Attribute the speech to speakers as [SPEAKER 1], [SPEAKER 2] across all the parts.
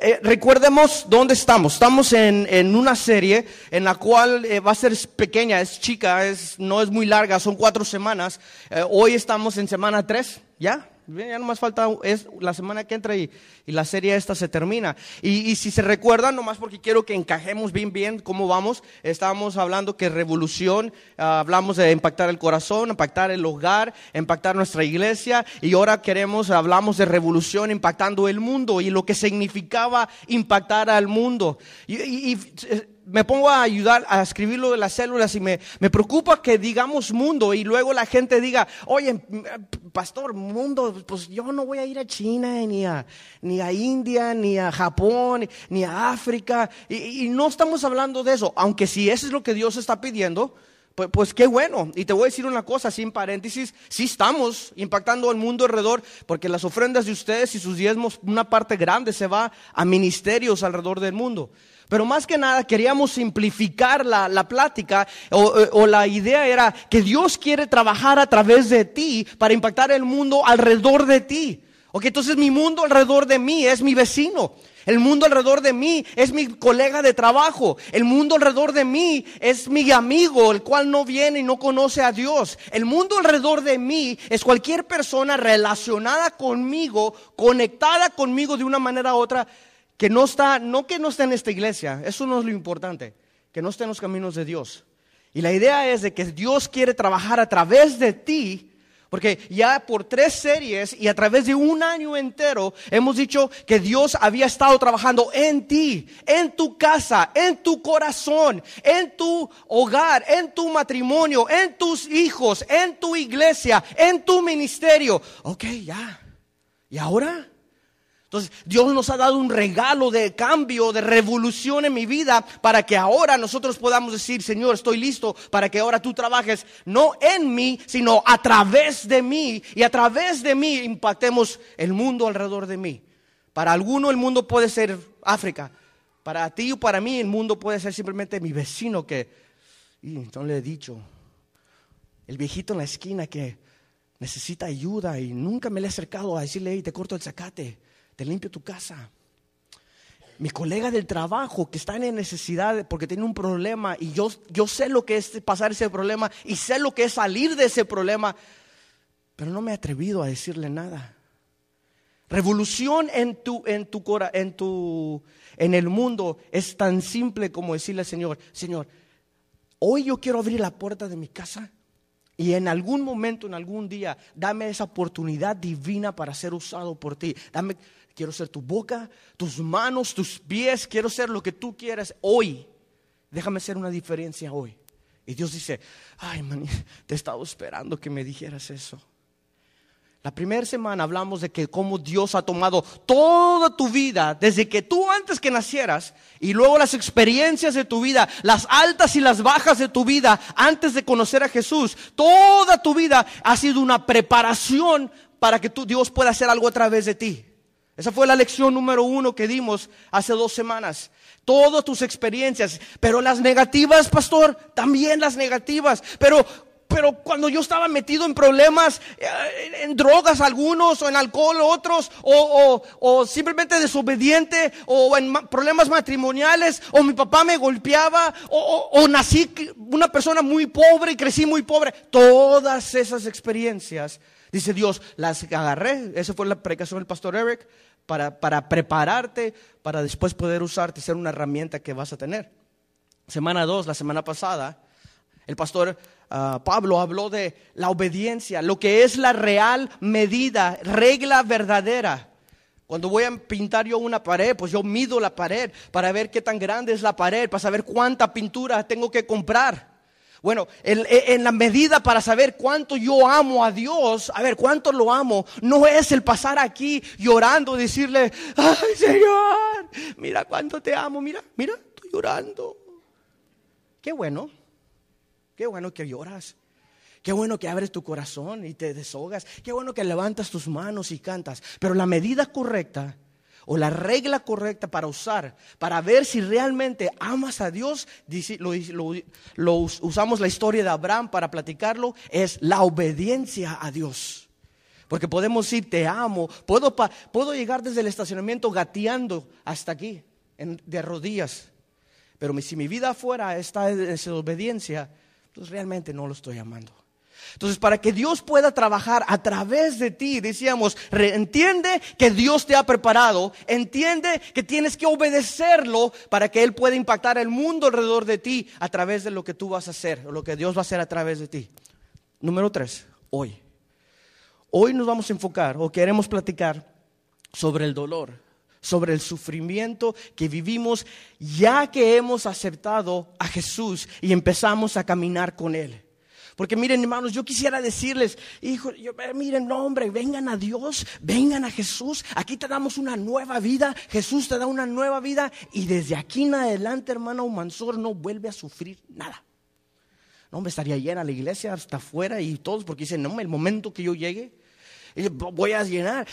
[SPEAKER 1] Recuerdemos dónde estamos. Estamos en una serie en la cual va a ser pequeña, es chica, no es muy larga, son 4 semanas. Hoy estamos en semana 3, ¿ya? Ya nomás falta es la semana que entra y la serie esta se termina. Y si se recuerdan, nomás porque quiero que encajemos bien cómo vamos. Estábamos hablando que revolución, hablamos de impactar el corazón, impactar el hogar, impactar nuestra iglesia. Y ahora hablamos de revolución impactando el mundo y lo que significaba impactar al mundo. Y me pongo a ayudar a escribirlo de las células y me preocupa que digamos mundo y luego la gente diga, oye, pastor, mundo, pues yo no voy a ir a China, ni a India, ni a Japón, ni a África. Y no estamos hablando de eso, aunque si eso es lo que Dios está pidiendo, pues qué bueno. Y te voy a decir una cosa, sin paréntesis, sí estamos impactando al mundo alrededor, porque las ofrendas de ustedes y sus diezmos, una parte grande se va a ministerios alrededor del mundo. Pero más que nada queríamos simplificar la plática o la idea era que Dios quiere trabajar a través de ti para impactar el mundo alrededor de ti. Ok, entonces mi mundo alrededor de mí es mi vecino. El mundo alrededor de mí es mi colega de trabajo. El mundo alrededor de mí es mi amigo, el cual no viene y no conoce a Dios. El mundo alrededor de mí es cualquier persona relacionada conmigo, conectada conmigo de una manera u otra, que no está en esta iglesia, eso no es lo importante, que no esté en los caminos de Dios. Y la idea es de que Dios quiere trabajar a través de ti, porque ya por 3 series y a través de un año entero hemos dicho que Dios había estado trabajando en ti, en tu casa, en tu corazón, en tu hogar, en tu matrimonio, en tus hijos, en tu iglesia, en tu ministerio. Ok, ya. ¿Y ahora? Entonces, Dios nos ha dado un regalo de cambio, de revolución en mi vida para que ahora nosotros podamos decir, Señor, estoy listo para que ahora tú trabajes no en mí, sino a través de mí. Y a través de mí impactemos el mundo alrededor de mí. Para alguno el mundo puede ser África. Para ti o para mí el mundo puede ser simplemente mi vecino no le he dicho. El viejito en la esquina que necesita ayuda y nunca me le he acercado a decirle, hey, te corto el zacate. Te limpio tu casa. Mi colega del trabajo que está en necesidad porque tiene un problema y yo sé lo que es pasar ese problema y sé lo que es salir de ese problema, pero no me he atrevido a decirle nada. Revolución en el mundo es tan simple como decirle al Señor, Señor, hoy yo quiero abrir la puerta de mi casa. Y en algún momento, en algún día, dame esa oportunidad divina para ser usado por ti. Quiero ser tu boca, tus manos, tus pies. Quiero ser lo que tú quieras hoy. Déjame hacer una diferencia hoy. Y Dios dice, ay, man, te he estado esperando que me dijeras eso. La primera semana hablamos de que cómo Dios ha tomado toda tu vida, desde que tú antes que nacieras, y luego las experiencias de tu vida, las altas y las bajas de tu vida, antes de conocer a Jesús. Toda tu vida ha sido una preparación para que Dios pueda hacer algo a través de ti. Esa fue la lección número 1 que dimos hace 2 semanas. Todas tus experiencias, pero las negativas, pastor, también las negativas, pero cuando yo estaba metido en problemas, en drogas algunos, o en alcohol otros, o simplemente desobediente, o en problemas matrimoniales, o mi papá me golpeaba, o nací una persona muy pobre y crecí muy pobre. Todas esas experiencias, dice Dios, las agarré. Esa fue la predicación del pastor Eric, para prepararte, para después poder usarte, ser una herramienta que vas a tener. Semana 2, la semana pasada, el pastor Pablo habló de la obediencia, lo que es la real medida, regla verdadera. Cuando voy a pintar yo una pared, pues yo mido la pared para ver qué tan grande es la pared, para saber cuánta pintura tengo que comprar. Bueno, en la medida para saber cuánto yo amo a Dios, a ver cuánto lo amo, no es el pasar aquí llorando, decirle, ay Señor, mira cuánto te amo, mira, estoy llorando. Qué bueno que lloras. Qué bueno que abres tu corazón y te desahogas. Qué bueno que levantas tus manos y cantas. Pero la medida correcta o la regla correcta para usar, para ver si realmente amas a Dios, usamos la historia de Abraham para platicarlo, es la obediencia a Dios. Porque podemos decir, te amo. Puedo llegar desde el estacionamiento gateando hasta aquí, de rodillas. Pero si mi vida afuera está en desobediencia, pues realmente no lo estoy amando. Entonces, para que Dios pueda trabajar a través de ti, decíamos, entiende que Dios te ha preparado, entiende que tienes que obedecerlo para que Él pueda impactar el mundo alrededor de ti a través de lo que tú vas a hacer, o lo que Dios va a hacer a través de ti. Número 3, hoy. Hoy nos vamos a enfocar, o queremos platicar sobre el dolor, sobre el sufrimiento que vivimos ya que hemos aceptado a Jesús y empezamos a caminar con Él. Porque miren, hermanos, yo quisiera decirles, miren, no, hombre, vengan a Dios, vengan a Jesús, aquí te damos una nueva vida, Jesús te da una nueva vida y desde aquí en adelante, hermano Mansor, no vuelve a sufrir nada. No, hombre, estaría llena la iglesia hasta afuera y todos, porque dicen, no, el momento que yo llegue, voy a llenar.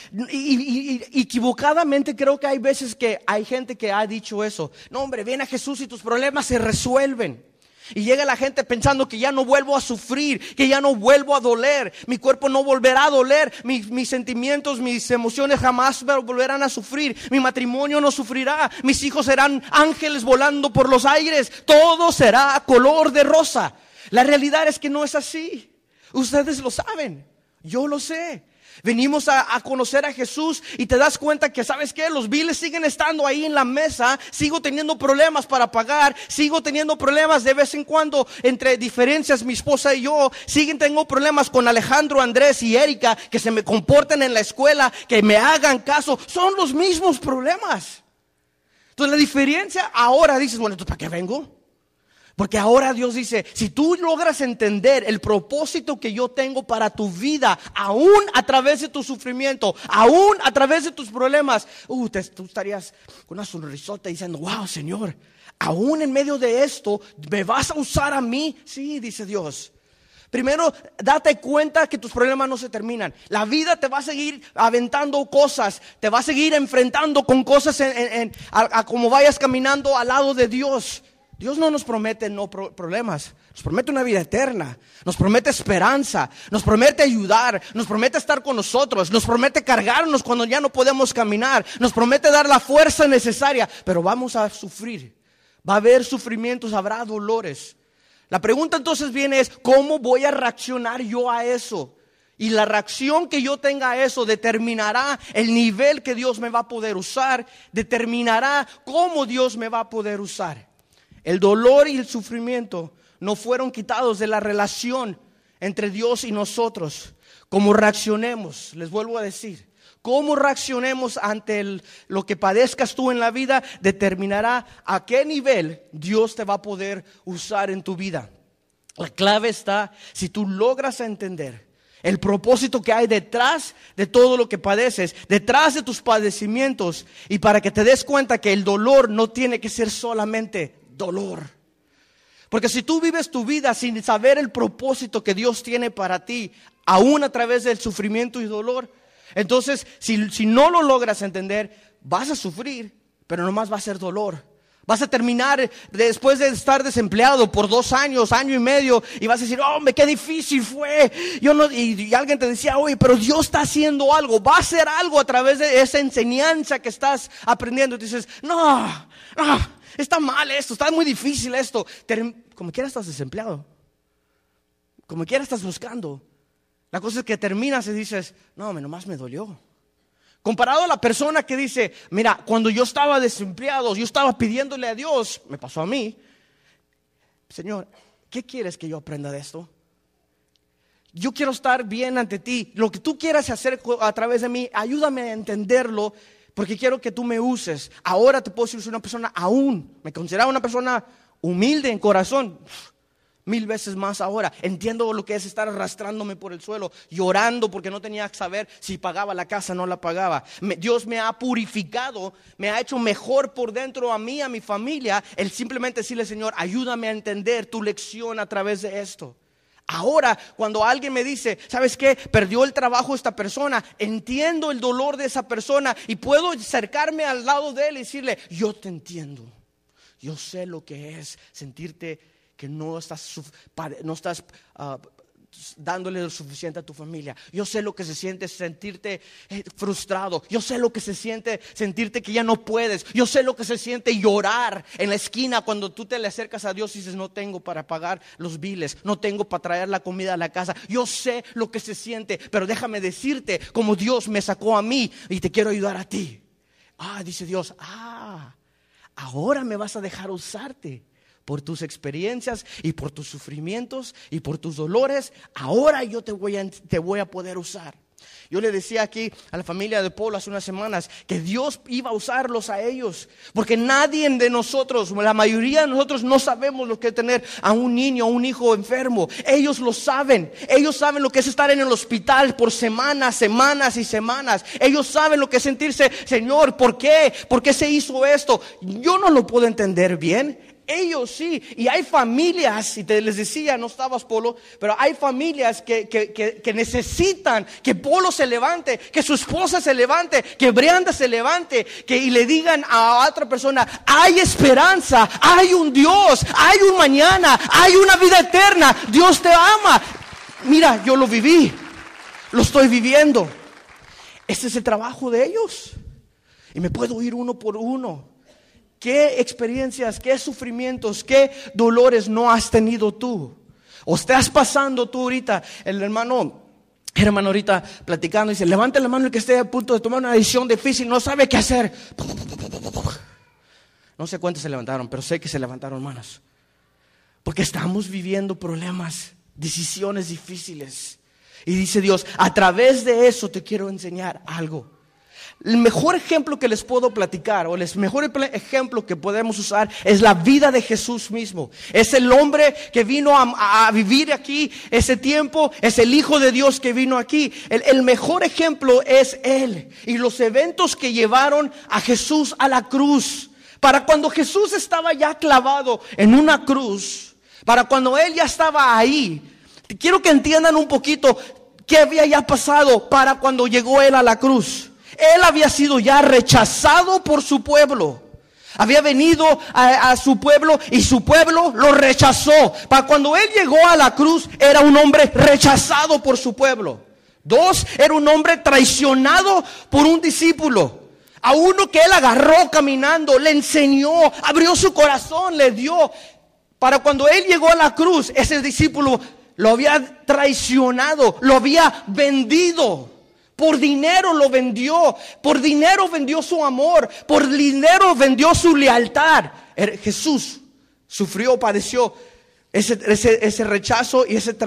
[SPEAKER 1] Y equivocadamente creo que hay veces que hay gente que ha dicho eso. No, hombre, ven a Jesús y tus problemas se resuelven. Y llega la gente pensando que ya no vuelvo a sufrir, que ya no vuelvo a doler, mi cuerpo no volverá a doler, mis sentimientos, mis emociones jamás volverán a sufrir, mi matrimonio no sufrirá, mis hijos serán ángeles volando por los aires, todo será color de rosa. La realidad es que no es así. Ustedes lo saben, yo lo sé. Venimos a conocer a Jesús y te das cuenta que, ¿sabes qué? Los biles siguen estando ahí en la mesa, sigo teniendo problemas para pagar, sigo teniendo problemas de vez en cuando entre diferencias, mi esposa y yo, tengo problemas con Alejandro, Andrés y Erika, que se me comporten en la escuela, que me hagan caso, son los mismos problemas. Entonces la diferencia ahora dices, bueno, ¿entonces para qué vengo? Porque ahora Dios dice, si tú logras entender el propósito que yo tengo para tu vida, aún a través de tu sufrimiento, aún a través de tus problemas, tú estarías con una sonrisota diciendo, wow, Señor, aún en medio de esto, ¿me vas a usar a mí? Sí, dice Dios. Primero, date cuenta que tus problemas no se terminan. La vida te va a seguir aventando cosas, te va a seguir enfrentando con cosas a como vayas caminando al lado de Dios. Dios no nos promete problemas, nos promete una vida eterna, nos promete esperanza, nos promete ayudar, nos promete estar con nosotros, nos promete cargarnos cuando ya no podemos caminar, nos promete dar la fuerza necesaria, pero vamos a sufrir, va a haber sufrimientos, habrá dolores. La pregunta entonces viene es, ¿cómo voy a reaccionar yo a eso? Y la reacción que yo tenga a eso determinará el nivel que Dios me va a poder usar, determinará cómo Dios me va a poder usar. El dolor y el sufrimiento no fueron quitados de la relación entre Dios y nosotros. Cómo reaccionemos, les vuelvo a decir, cómo reaccionemos ante lo que padezcas tú en la vida determinará a qué nivel Dios te va a poder usar en tu vida. La clave está, si tú logras entender el propósito que hay detrás de todo lo que padeces, detrás de tus padecimientos, y para que te des cuenta que el dolor no tiene que ser solamente dolor. Porque si tú vives tu vida sin saber el propósito que Dios tiene para ti, aún a través del sufrimiento y dolor, entonces si no lo logras entender, vas a sufrir, pero nomás va a ser dolor. Vas a terminar después de estar desempleado por 2 años, año y medio, y vas a decir, hombre, qué difícil fue. Y alguien te decía, oye, pero Dios está haciendo algo, va a hacer algo a través de esa enseñanza que estás aprendiendo. Y tú dices, no, está mal esto, está muy difícil esto. Como quiera estás desempleado, como quiera estás buscando. La cosa es que terminas y dices, no, nomás me dolió. Comparado a la persona que dice, mira, cuando yo estaba desempleado, yo estaba pidiéndole a Dios, me pasó a mí, Señor, ¿qué quieres que yo aprenda de esto? Yo quiero estar bien ante ti, lo que tú quieras hacer a través de mí, ayúdame a entenderlo, porque quiero que tú me uses. Ahora te puedo decir, soy una persona me consideraba una persona humilde en corazón. 1000 veces más ahora. Entiendo lo que es estar arrastrándome por el suelo, llorando porque no tenía que saber si pagaba la casa o no la pagaba. Dios me ha purificado, me ha hecho mejor por dentro a mí, a mi familia. El simplemente decirle, Señor, ayúdame a entender tu lección a través de esto. Ahora, cuando alguien me dice, ¿sabes qué? Perdió el trabajo esta persona, entiendo el dolor de esa persona y puedo acercarme al lado de él y decirle, yo te entiendo. Yo sé lo que es sentirte que no estás dándole lo suficiente a tu familia. Yo sé lo que se siente sentirte frustrado. Yo sé lo que se siente sentirte que ya no puedes. Yo sé lo que se siente llorar en la esquina cuando tú te le acercas a Dios y dices, no tengo para pagar los biles, no tengo para traer la comida a la casa. Yo sé lo que se siente, pero déjame decirte como Dios me sacó a mí y te quiero ayudar a ti. Dice Dios, ahora me vas a dejar usarte. Por tus experiencias y por tus sufrimientos y por tus dolores, ahora yo te voy a poder usar. Yo le decía aquí a la familia de Polo hace unas semanas que Dios iba a usarlos a ellos, porque nadie de nosotros, la mayoría de nosotros no sabemos lo que es tener a un niño, a un hijo enfermo. Ellos lo saben, ellos saben lo que es estar en el hospital por semanas y semanas. Ellos saben lo que es sentirse, Señor, ¿por qué? ¿Por qué se hizo esto? Yo no lo puedo entender bien. Ellos sí, y hay familias, y les decía, no estabas Polo, pero hay familias que necesitan que Polo se levante, que su esposa se levante, que Brianda se levante, y le digan a otra persona, hay esperanza, hay un Dios, hay un mañana, hay una vida eterna, Dios te ama. Mira, yo lo viví, lo estoy viviendo. Este es el trabajo de ellos, y me puedo ir uno por uno. ¿Qué experiencias, qué sufrimientos, qué dolores no has tenido tú? ¿O estás pasando tú ahorita? El hermano ahorita platicando dice, levante la mano el que esté a punto de tomar una decisión difícil, no sabe qué hacer. No sé cuántos se levantaron, pero sé que se levantaron manos. Porque estamos viviendo problemas, decisiones difíciles. Y dice Dios, a través de eso te quiero enseñar algo. El mejor ejemplo que les puedo platicar, o el mejor ejemplo que podemos usar, es la vida de Jesús mismo. Es el hombre que vino a vivir aquí ese tiempo, es el Hijo de Dios que vino aquí. El mejor ejemplo es Él y los eventos que llevaron a Jesús a la cruz. Para cuando Jesús estaba ya clavado en una cruz, para cuando Él ya estaba ahí, quiero que entiendan un poquito qué había ya pasado para cuando llegó Él a la cruz. Él había sido ya rechazado por su pueblo. Había venido a su pueblo y su pueblo lo rechazó. Para cuando Él llegó a la cruz, era un hombre rechazado por su pueblo. 2, era un hombre traicionado por un discípulo. A uno que Él agarró caminando, le enseñó, abrió su corazón, le dio. Para cuando Él llegó a la cruz, ese discípulo lo había traicionado, lo había vendido. Por dinero lo vendió, por dinero vendió su amor, por dinero vendió su lealtad. Jesús sufrió, padeció ese rechazo y ese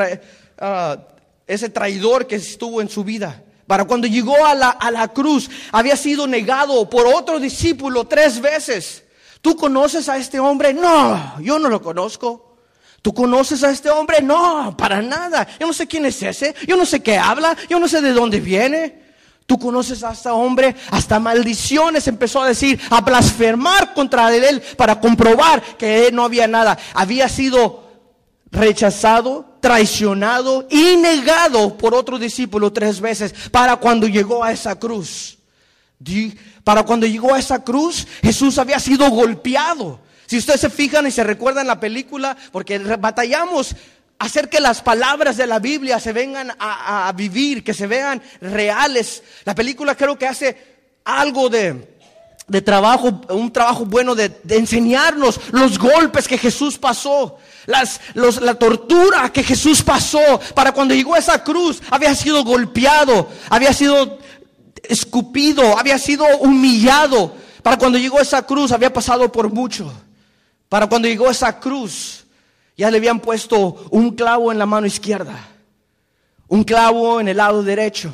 [SPEAKER 1] traidor que estuvo en su vida. Para cuando llegó a la cruz, había sido negado por otro discípulo 3 veces. ¿Tú conoces a este hombre? No, yo no lo conozco. ¿Tú conoces a este hombre? No, para nada. Yo no sé quién es ese. Yo no sé qué habla. Yo no sé de dónde viene. ¿Tú conoces a este hombre? Hasta maldiciones empezó a decir, a blasfemar contra él para comprobar que no había nada. Había sido rechazado, traicionado y negado por otro discípulo 3 veces para cuando llegó a esa cruz. Para cuando llegó a esa cruz, Jesús había sido golpeado. Si ustedes se fijan y se recuerdan la película, porque batallamos hacer que las palabras de la Biblia se vengan a vivir, que se vean reales. La película creo que hace algo de trabajo, un trabajo bueno de enseñarnos los golpes que Jesús pasó, la tortura que Jesús pasó. Para cuando llegó a esa cruz, había sido golpeado, había sido escupido, había sido humillado. Para cuando llegó a esa cruz, había pasado por mucho. Para cuando llegó a esa cruz, ya le habían puesto un clavo en la mano izquierda, un clavo en el lado derecho,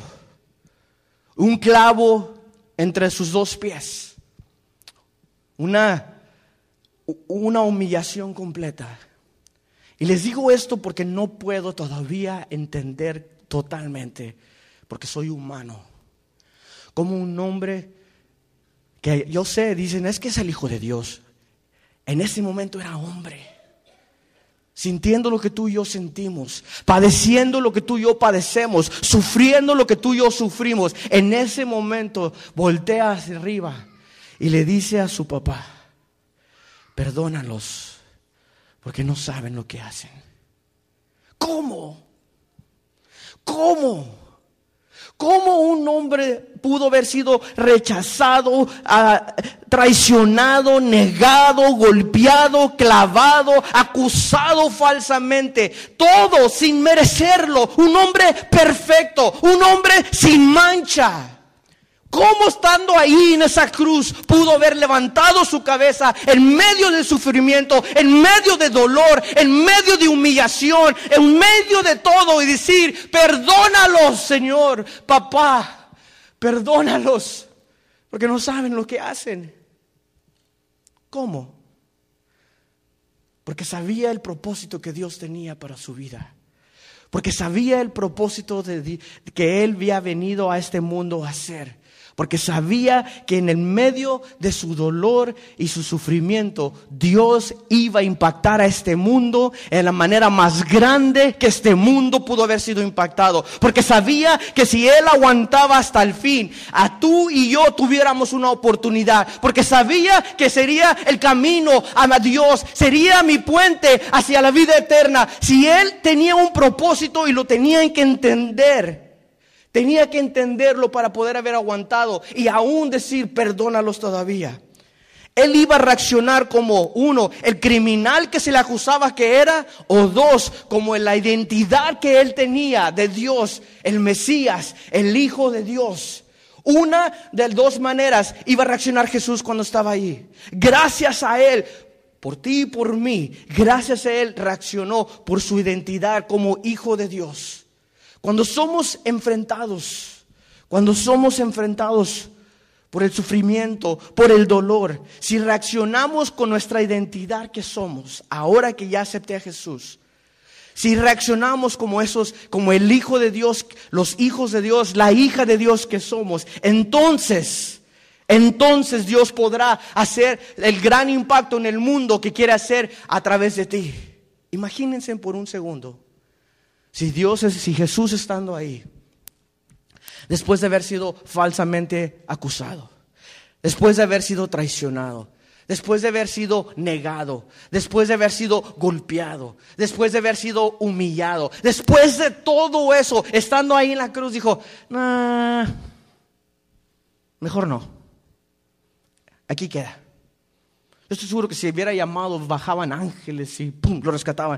[SPEAKER 1] un clavo entre sus 2 pies. Una humillación completa. Y les digo esto porque no puedo todavía entender totalmente, porque soy humano. Como un hombre que yo sé, dicen, es que es el Hijo de Dios. En ese momento era hombre, sintiendo lo que tú y yo sentimos, padeciendo lo que tú y yo padecemos, sufriendo lo que tú y yo sufrimos. En ese momento voltea hacia arriba y le dice a su papá, perdónalos porque no saben lo que hacen. ¿Cómo? ¿Cómo? ¿Cómo un hombre pudo haber sido rechazado, traicionado, negado, golpeado, clavado, acusado falsamente? Todo sin merecerlo. Un hombre perfecto, un hombre sin mancha. ¿Cómo estando ahí en esa cruz pudo haber levantado su cabeza en medio del sufrimiento, en medio de dolor, en medio de humillación, en medio de todo y decir, perdónalos, Señor, papá, perdónalos, porque no saben lo que hacen? ¿Cómo? Porque sabía el propósito que Dios tenía para su vida. Porque sabía el propósito que Él había venido a este mundo a hacer. Porque sabía que en el medio de su dolor y su sufrimiento, Dios iba a impactar a este mundo en la manera más grande que este mundo pudo haber sido impactado. Porque sabía que si Él aguantaba hasta el fin, a tú y yo tuviéramos una oportunidad. Porque sabía que sería el camino a Dios, sería mi puente hacia la vida eterna. Si Él tenía un propósito y lo tenían que entender. Tenía que entenderlo para poder haber aguantado y aún decir, perdónalos todavía. Él iba a reaccionar como, uno, el criminal que se le acusaba que era, o dos, como en la identidad que él tenía de Dios, el Mesías, el Hijo de Dios. Una de dos maneras iba a reaccionar Jesús cuando estaba ahí. Gracias a Él, por ti y por mí, gracias a Él reaccionó por su identidad como Hijo de Dios. Cuando somos enfrentados por el sufrimiento, por el dolor, si reaccionamos con nuestra identidad que somos, ahora que ya acepté a Jesús, si reaccionamos como el Hijo de Dios, los hijos de Dios, la hija de Dios que somos, entonces Dios podrá hacer el gran impacto en el mundo que quiere hacer a través de ti. Imagínense por un segundo. Si Jesús estando ahí, después de haber sido falsamente acusado, después de haber sido traicionado, después de haber sido negado, después de haber sido golpeado, después de haber sido humillado, después de todo eso, estando ahí en la cruz, dijo, mejor no, aquí queda. Yo estoy seguro que si hubiera llamado, bajaban ángeles y ¡pum!, lo rescataban.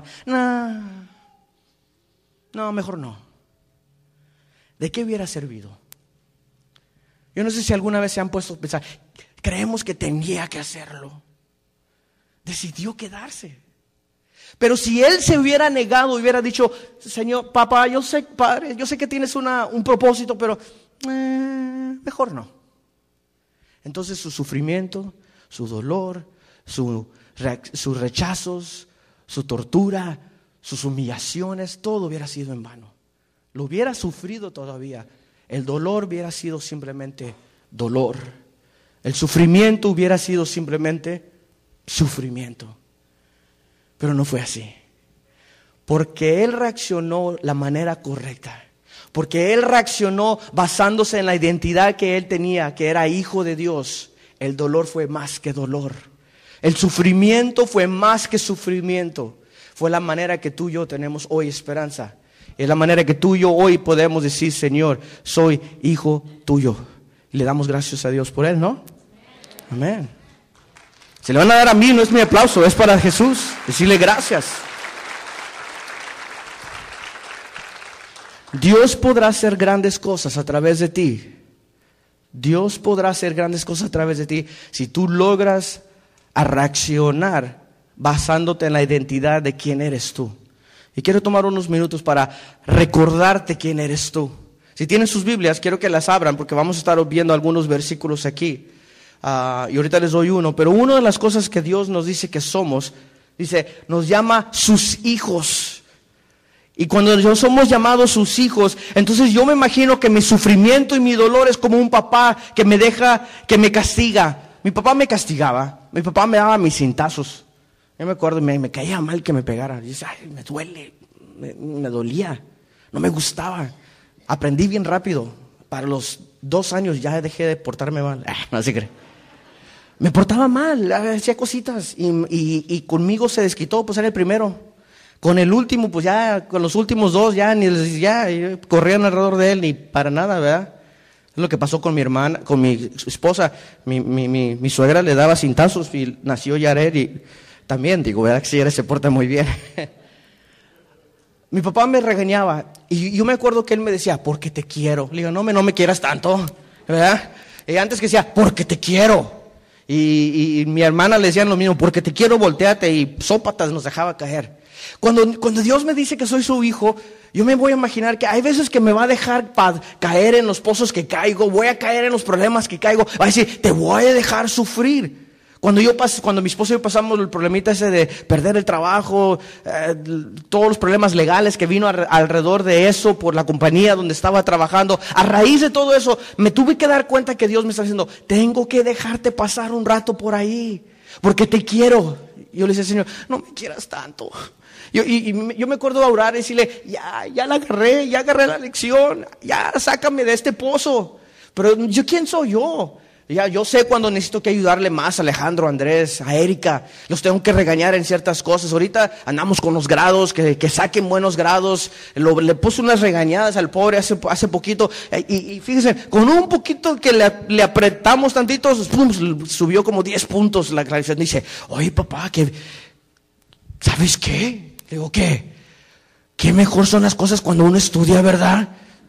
[SPEAKER 1] No, mejor no. ¿De qué hubiera servido? Yo no sé si alguna vez se han puesto a pensar, creemos que tenía que hacerlo. Decidió quedarse. Pero si Él se hubiera negado, hubiera dicho, Señor, papá, yo sé, Padre, yo sé que tienes un propósito, pero mejor no. Entonces su sufrimiento, su dolor, sus rechazos, su tortura, sus humillaciones, todo hubiera sido en vano. Lo hubiera sufrido todavía. El dolor hubiera sido simplemente dolor. El sufrimiento hubiera sido simplemente sufrimiento. Pero no fue así. Porque Él reaccionó la manera correcta. Porque Él reaccionó basándose en la identidad que Él tenía, que era Hijo de Dios. El dolor fue más que dolor. El sufrimiento fue más que sufrimiento. Fue la manera que tú y yo tenemos hoy esperanza. Es la manera que tú y yo hoy podemos decir, Señor, soy hijo tuyo. Y le damos gracias a Dios por Él, ¿no? Amén. Se le van a dar a mí, no es mi aplauso, es para Jesús. Decirle gracias. Dios podrá hacer grandes cosas a través de ti. Dios podrá hacer grandes cosas a través de ti si tú logras a reaccionar basándote en la identidad de quién eres tú. Y quiero tomar unos minutos para recordarte quién eres tú. Si tienen sus Biblias, quiero que las abran porque vamos a estar viendo algunos versículos aquí. Y ahorita les doy uno. Pero una de las cosas que Dios nos dice que somos, dice, nos llama sus hijos. Y cuando yo somos llamados sus hijos, entonces yo me imagino que mi sufrimiento y mi dolor es como un papá que me deja, que me castiga. Mi papá me castigaba, mi papá me daba mis cintazos. Yo me acuerdo, me caía mal que me pegara. Yo decía, ay, me duele, me dolía, no me gustaba. Aprendí bien rápido. Para los 2 años ya dejé de portarme mal. No se cree. Me portaba mal, hacía cositas y conmigo se desquitó, pues era el primero.
[SPEAKER 2] Con el último, pues ya, con los últimos dos, ya corrían alrededor de él, ni para nada, ¿verdad? Es lo que pasó con mi hermana, con mi esposa. Mi suegra le daba cintazos y nació Yared y también, digo, ¿verdad? Que si Yared se porta muy bien. Mi papá me regañaba y yo me acuerdo que él me decía, porque te quiero. Le digo, no me quieras tanto, ¿verdad? Y antes que decía, porque te quiero. Y mi hermana le decían lo mismo, porque te quiero, volteate, y sópatas nos dejaba caer. Cuando Dios me dice que soy su hijo, yo me voy a imaginar que hay veces que me va a dejar caer en los pozos que caigo, voy a caer en los problemas que caigo, va a decir, te voy a dejar sufrir. Cuando mi esposo y yo pasamos el problemita ese de perder el trabajo, todos los problemas legales que vino alrededor de eso por la compañía donde estaba trabajando, a raíz de todo eso, me tuve que dar cuenta que Dios me está diciendo, tengo que dejarte pasar un rato por ahí, porque te quiero. Yo le decía, Señor, no me quieras tanto. Yo me acuerdo de orar y decirle, ya agarré la lección, ya sácame de este pozo. Pero ¿quién soy yo? Yo sé cuando necesito que ayudarle más a Alejandro, a Andrés, a Erika. Los tengo que regañar en ciertas cosas. Ahorita andamos con los grados, que saquen buenos grados. Le puse unas regañadas al pobre hace poquito. Y fíjense, con un poquito que le apretamos tantito, ¡pum!, subió como 10 puntos la calificación. Dice, oye papá, ¿sabes qué? Le digo, ¿qué mejor son las cosas cuando uno estudia, verdad?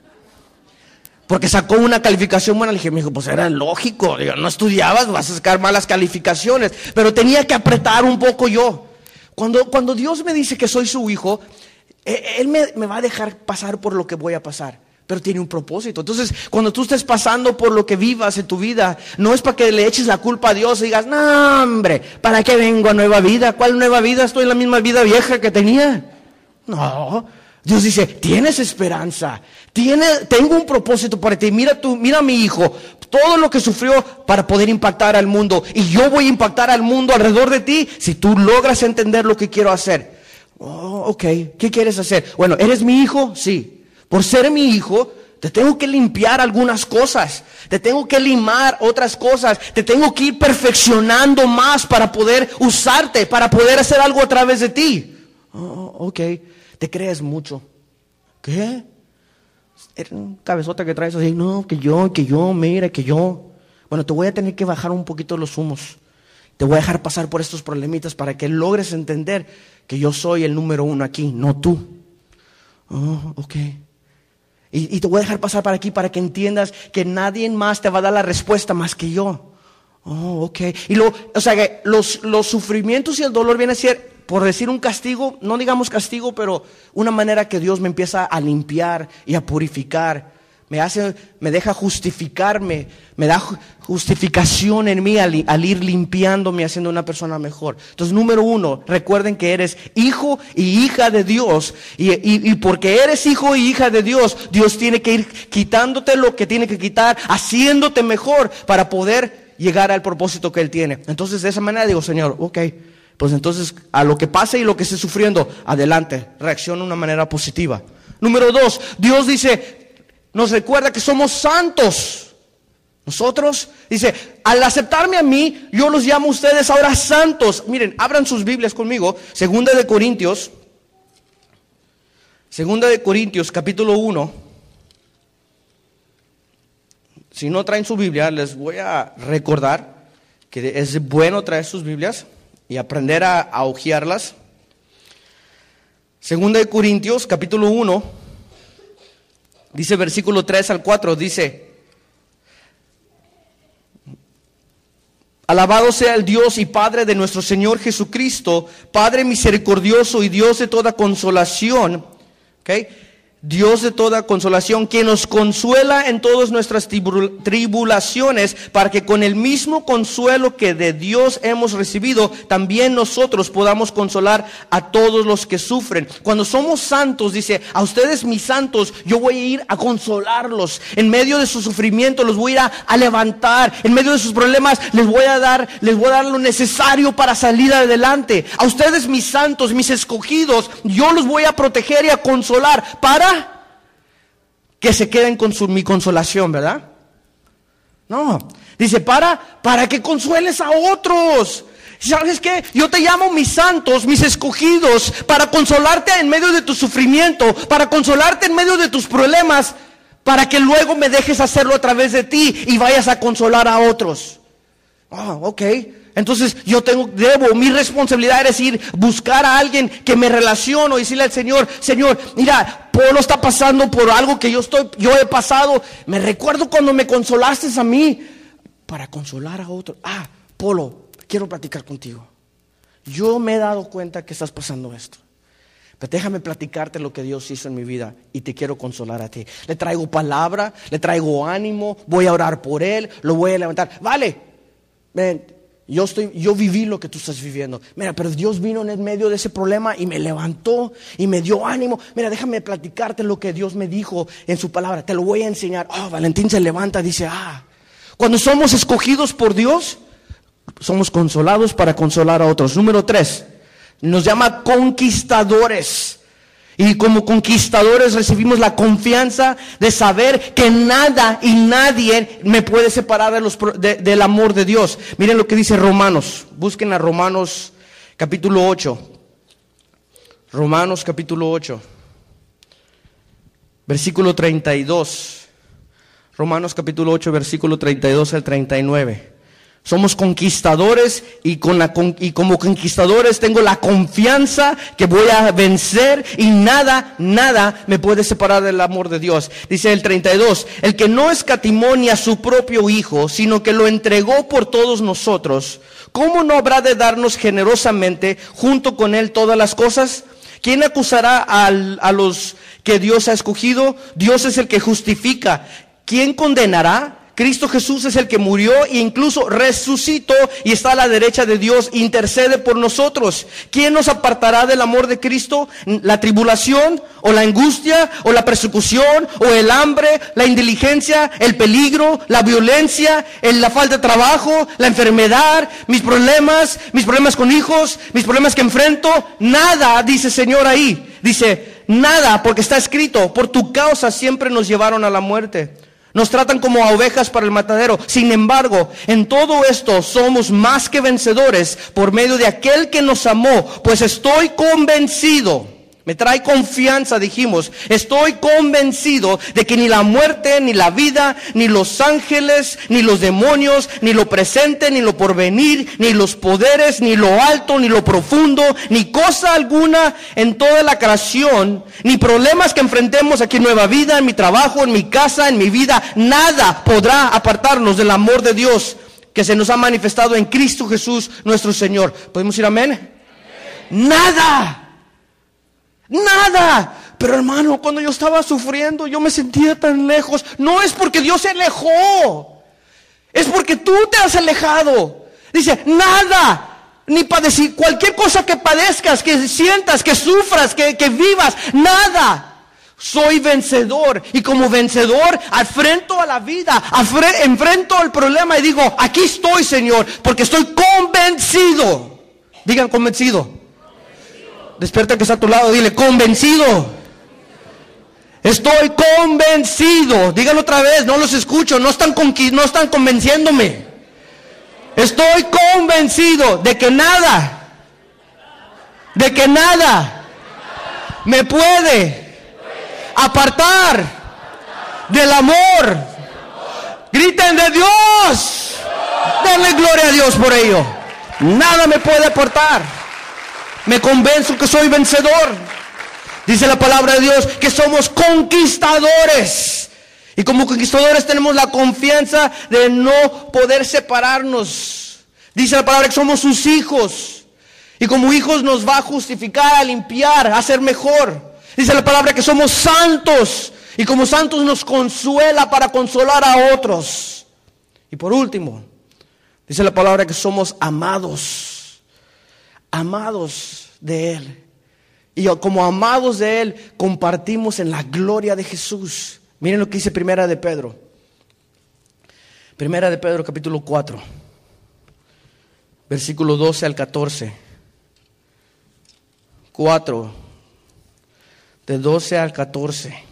[SPEAKER 2] Porque sacó una calificación buena. Le dije, mijo, pues era lógico. Digo, no estudiabas, vas a sacar malas calificaciones. Pero tenía que apretar un poco yo. Cuando Dios me dice que soy su hijo, Él me va a dejar pasar por lo que voy a pasar. Pero tiene un propósito. Entonces, cuando tú estés pasando por lo que vivas en tu vida, no es para que le eches la culpa a Dios y digas, no, hombre, ¿para qué vengo a nueva vida? ¿Cuál nueva vida? Estoy en la misma vida vieja que tenía. No, Dios dice, tienes esperanza, tengo un propósito para ti. Mira a mi hijo, todo lo que sufrió para poder impactar al mundo. Y yo voy a impactar al mundo alrededor de ti si tú logras entender lo que quiero hacer. Oh, ok, ¿qué quieres hacer? Bueno, ¿eres mi hijo? Sí. Por ser mi hijo, te tengo que limpiar algunas cosas, te tengo que limar otras cosas, te tengo que ir perfeccionando más para poder usarte, para poder hacer algo a través de ti. Oh, ok, te crees mucho. ¿Qué? Eres un cabezota que traes así, no, que yo, mira, que yo. Bueno, te voy a tener que bajar un poquito los humos. Te voy a dejar pasar por estos problemitas para que logres entender que yo soy el número 1 aquí, no tú. Oh, ok. Y te voy a dejar pasar para aquí para que entiendas que nadie más te va a dar la respuesta más que yo. Oh, ok. Y que los sufrimientos y el dolor viene a ser, por decir un castigo, no digamos castigo, pero una manera que Dios me empieza a limpiar y a purificar. Me deja justificarme, me da justificación en mí al ir limpiándome, haciendo una persona mejor. Entonces, número 1, recuerden que eres hijo y hija de Dios. Y porque eres hijo y hija de Dios, Dios tiene que ir quitándote lo que tiene que quitar, haciéndote mejor para poder llegar al propósito que Él tiene. Entonces, de esa manera digo, Señor, ok, pues entonces a lo que pase y lo que esté sufriendo, adelante, reacciona de una manera positiva. Número 2, Dios nos recuerda que somos santos. Nosotros, dice, al aceptarme a mí, yo los llamo a ustedes ahora santos. Miren, abran sus Biblias conmigo. Segunda de Corintios, capítulo 1. Si no traen su Biblia, les voy a recordar que es bueno traer sus Biblias y aprender a hojearlas. Segunda de Corintios, capítulo 1. Dice versículo 3 al 4, dice, alabado sea el Dios y Padre de nuestro Señor Jesucristo, Padre misericordioso y Dios de toda consolación, ¿okay? Dios de toda consolación, que nos consuela en todas nuestras tribulaciones, para que con el mismo consuelo que de Dios hemos recibido, también nosotros podamos consolar a todos los que sufren. Cuando somos santos, dice, a ustedes mis santos, yo voy a ir a consolarlos. En medio de su sufrimiento los voy a ir a levantar. En medio de sus problemas les voy a dar lo necesario para salir adelante. A ustedes mis santos, mis escogidos, yo los voy a proteger y a consolar para que se queden con mi consolación, ¿verdad? No, dice para que consueles a otros.
[SPEAKER 1] ¿Sabes qué? Yo te llamo mis santos, mis escogidos, para consolarte en medio de tu sufrimiento, para consolarte en medio de tus problemas, para que luego me dejes hacerlo a través de ti y vayas a consolar a otros. Ok. Entonces mi responsabilidad es ir buscar a alguien que me relaciono y decirle al Señor, mira, Polo está pasando por algo que yo he pasado. Me recuerdo cuando me consolaste a mí para consolar a otros. Polo, quiero platicar contigo. Yo me he dado cuenta que estás pasando esto. Pero déjame platicarte lo que Dios hizo en mi vida y te quiero consolar a ti. Le traigo palabra, le traigo ánimo, voy a orar por él, lo voy a levantar. Vale, ven. Yo viví lo que tú estás viviendo. Mira, pero Dios vino en medio de ese problema y me levantó y me dio ánimo. Mira, déjame platicarte lo que Dios me dijo en su palabra. Te lo voy a enseñar. Valentín se levanta y dice, cuando somos escogidos por Dios, somos consolados para consolar a otros. Número 3, nos llama conquistadores. Y como conquistadores recibimos la confianza de saber que nada y nadie me puede separar del amor de Dios. Miren lo que dice Romanos. Busquen a Romanos capítulo 8. Romanos capítulo 8. Versículo 32. Romanos capítulo 8, versículo 32 al 39. Somos conquistadores y como conquistadores tengo la confianza que voy a vencer y nada me puede separar del amor de Dios. Dice el 32, el que no escatimó ni a su propio Hijo, sino que lo entregó por todos nosotros, ¿cómo no habrá de darnos generosamente junto con él todas las cosas? ¿Quién acusará a los que Dios ha escogido? Dios es el que justifica. ¿Quién condenará? Cristo Jesús es el que murió e incluso resucitó y está a la derecha de Dios, intercede por nosotros. ¿Quién nos apartará del amor de Cristo? ¿La tribulación o la angustia o la persecución o el hambre, la indiligencia, el peligro, la violencia, la falta de trabajo, la enfermedad, mis problemas con hijos, mis problemas que enfrento? Nada, dice el Señor ahí. Dice, nada, porque está escrito, por tu causa siempre nos llevaron a la muerte. Nos tratan como a ovejas para el matadero. Sin embargo, en todo esto somos más que vencedores por medio de aquel que nos amó. Pues estoy convencido, me trae confianza, dijimos. Estoy convencido de que ni la muerte, ni la vida, ni los ángeles, ni los demonios, ni lo presente, ni lo porvenir, ni los poderes, ni lo alto, ni lo profundo, ni cosa alguna en toda la creación, ni problemas que enfrentemos aquí en Nueva Vida, en mi trabajo, en mi casa, en mi vida, nada podrá apartarnos del amor de Dios que se nos ha manifestado en Cristo Jesús nuestro Señor. ¿Podemos decir amén? Amén. Nada. Pero hermano, cuando yo estaba sufriendo, yo me sentía tan lejos. No es porque Dios se alejó, es porque tú te has alejado. Dice, nada, ni padecer, cualquier cosa que padezcas, que sientas, que sufras, que vivas, nada. Soy vencedor y como vencedor enfrento a la vida, enfrento al problema y digo, aquí estoy, Señor, porque estoy convencido. Digan convencido. Despierta que está a tu lado, dile convencido. Estoy convencido. Díganlo otra vez, no los escucho, no están convenciéndome. Estoy convencido de que nada me puede apartar del amor. Griten de Dios. Denle gloria a Dios por ello. Nada me puede apartar. Me convenzo que soy vencedor. Dice la palabra de Dios que somos conquistadores. Y como conquistadores tenemos la confianza de no poder separarnos. Dice la palabra que somos sus hijos. Y como hijos nos va a justificar, a limpiar, a ser mejor. Dice la palabra que somos santos. Y como santos nos consuela para consolar a otros. Y por último, dice la palabra que somos amados. Amados de Él. Y como amados de Él, compartimos en la gloria de Jesús. Miren lo que dice Primera de Pedro. Primera de Pedro capítulo 4. Versículo 12 al 14. 4. De 12 al 14.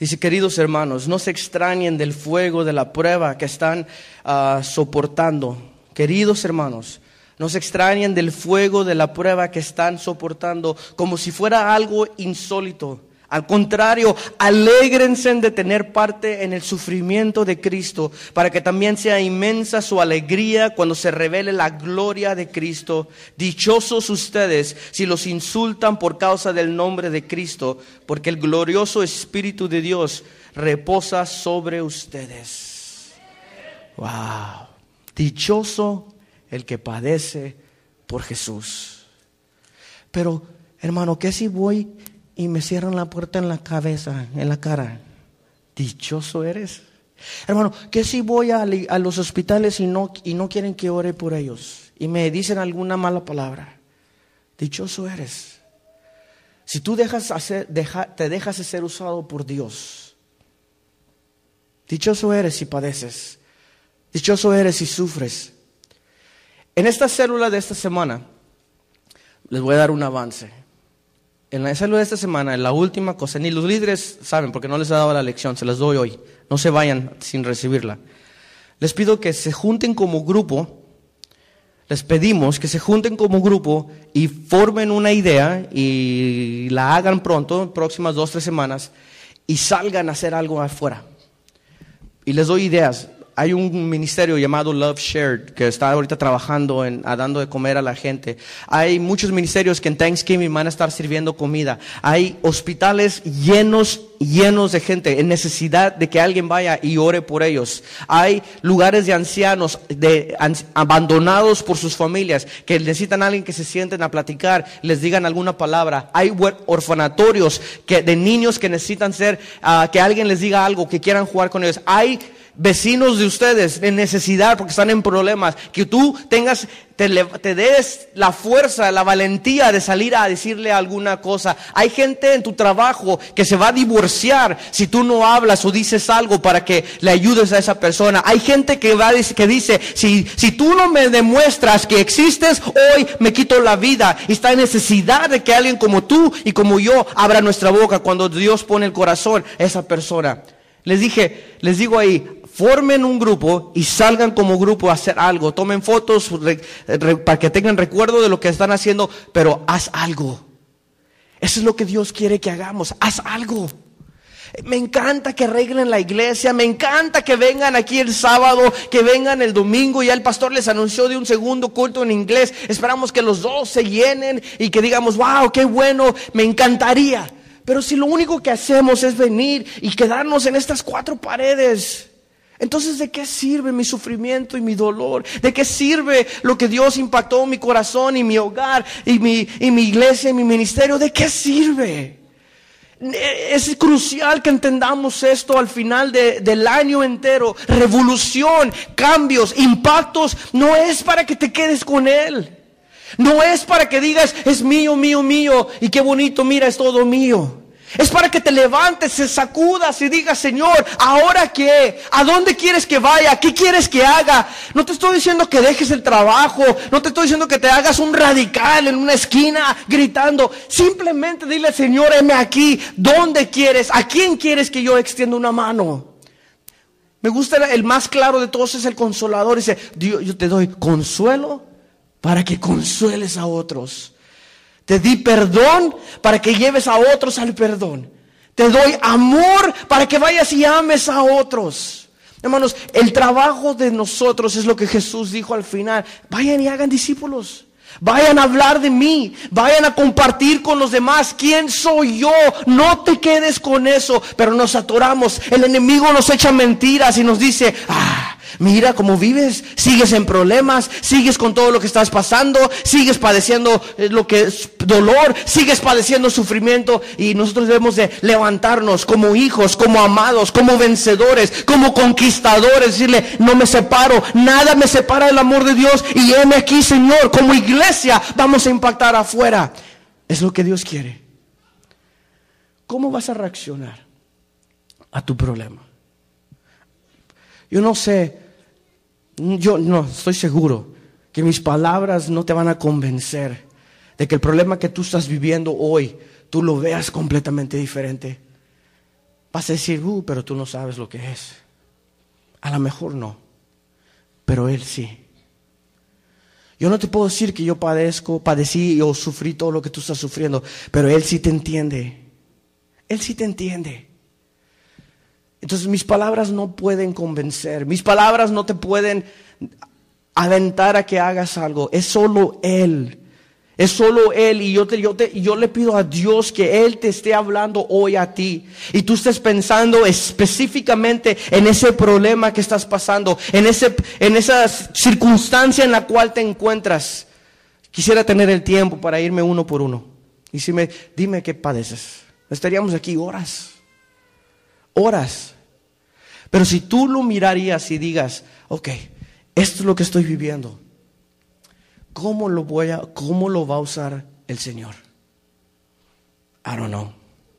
[SPEAKER 2] Dice, queridos hermanos, no se extrañen del fuego de la prueba que están soportando. Queridos hermanos, no se extrañen del fuego de la prueba que están soportando como si fuera algo insólito. Al contrario, alégrense de tener parte en el sufrimiento de Cristo, para que también sea inmensa su alegría cuando se revele la gloria de Cristo. Dichosos ustedes si los insultan por causa del nombre de Cristo, porque el glorioso Espíritu de Dios reposa sobre ustedes. Wow. Dichoso el que padece por Jesús. Pero, hermano, ¿qué si voy y me cierran la puerta en la cabeza, en la cara? Dichoso eres. Hermano, ¿qué si voy a los hospitales y no quieren que ore por ellos? Y me dicen alguna mala palabra. Dichoso eres. Si tú te dejas de ser usado por Dios. Dichoso eres si padeces. Dichoso eres si sufres. En esta célula de esta semana, les voy a dar un avance. En la célula de esta semana, en la última cosa, ni los líderes saben porque no les he dado la lección, se las doy hoy. No se vayan sin recibirla. Les pido que se junten como grupo, les pedimos que se junten como grupo y formen una idea y la hagan pronto, próximas 2-3 semanas, y salgan a hacer algo afuera. Y les doy ideas. Hay un ministerio llamado Love Shared que está ahorita trabajando dando de comer a la gente. Hay muchos ministerios que en Thanksgiving van a estar sirviendo comida. Hay hospitales llenos de gente en necesidad de que alguien vaya y ore por ellos. Hay lugares de ancianos abandonados por sus familias que necesitan a alguien que se sienten a platicar, les digan alguna palabra. Hay orfanatorios de niños que necesitan que alguien les diga algo, que quieran jugar con ellos. Hay vecinos de ustedes en necesidad porque están en problemas, que tú te des la fuerza, la valentía de salir a decirle alguna cosa. Hay gente en tu trabajo que se va a divorciar si tú no hablas o dices algo para que le ayudes a esa persona. Hay gente que dice, si tú no me demuestras que existes, hoy me quito la vida. Y está en necesidad de que alguien como tú y como yo abra nuestra boca cuando Dios pone el corazón a esa persona. Les digo ahí, formen un grupo y salgan como grupo a hacer algo. Tomen fotos para que tengan recuerdo de lo que están haciendo, pero haz algo. Eso es lo que Dios quiere que hagamos. Haz algo. Me encanta que arreglen la iglesia, me encanta que vengan aquí el sábado, que vengan el domingo. Ya el pastor les anunció de un segundo culto en inglés. Esperamos que los 2 se llenen y que digamos, wow, qué bueno, me encantaría. Pero si lo único que hacemos es venir y quedarnos en estas 4 paredes, entonces ¿de qué sirve mi sufrimiento y mi dolor? ¿De qué sirve lo que Dios impactó en mi corazón y mi hogar y mi iglesia y mi ministerio? ¿De qué sirve? Es crucial que entendamos esto al final del año entero. Revolución, cambios, impactos, no es para que te quedes con Él. No es para que digas, es mío, mío, mío, y qué bonito, mira, es todo mío. Es para que te levantes, se sacudas y digas, Señor, ¿ahora qué? ¿A dónde quieres que vaya? ¿Qué quieres que haga? No te estoy diciendo que dejes el trabajo, no te estoy diciendo que te hagas un radical en una esquina gritando. Simplemente dile, Señor, heme aquí. ¿Dónde quieres? ¿A quién quieres que yo extienda una mano? Me gusta el más claro de todos, es el Consolador. Dice, Dios, yo te doy consuelo para que consueles a otros. Te di perdón para que lleves a otros al perdón. Te doy amor para que vayas y ames a otros. Hermanos, el trabajo de nosotros es lo que Jesús dijo al final. Vayan y hagan discípulos. Vayan a hablar de mí. Vayan a compartir con los demás. ¿Quién soy yo? No te quedes con eso. Pero nos atoramos. El enemigo nos echa mentiras y nos dice, mira cómo vives, sigues en problemas, sigues con todo lo que estás pasando, sigues padeciendo lo que es dolor, sigues padeciendo sufrimiento. Y nosotros debemos de levantarnos como hijos, como amados, como vencedores, como conquistadores, decirle, no me separo, nada me separa del amor de Dios. Y heme aquí, Señor, como iglesia vamos a impactar afuera. Es lo que Dios quiere. ¿Cómo vas a reaccionar a tu problema? Yo no sé, yo no estoy seguro que mis palabras no te van a convencer de que el problema que tú estás viviendo hoy, tú lo veas completamente diferente. vas a decir, pero tú no sabes lo que es. A lo mejor no, pero Él sí. Yo no te puedo decir que yo padecí o sufrí todo lo que tú estás sufriendo, pero Él sí te entiende. Él sí te entiende. Entonces mis palabras no pueden convencer, mis palabras no te pueden alentar a que hagas algo. Es solo Él. Es solo Él. Y yo le pido a Dios que Él te esté hablando hoy a ti. Y tú estés pensando específicamente en ese problema que estás pasando, en esa circunstancia en la cual te encuentras. Quisiera tener el tiempo para irme uno por uno. Y dime qué padeces. Estaríamos aquí horas. Pero si tú lo mirarías y digas, ok, esto es lo que estoy viviendo, ¿cómo lo va a usar el Señor? I don't know.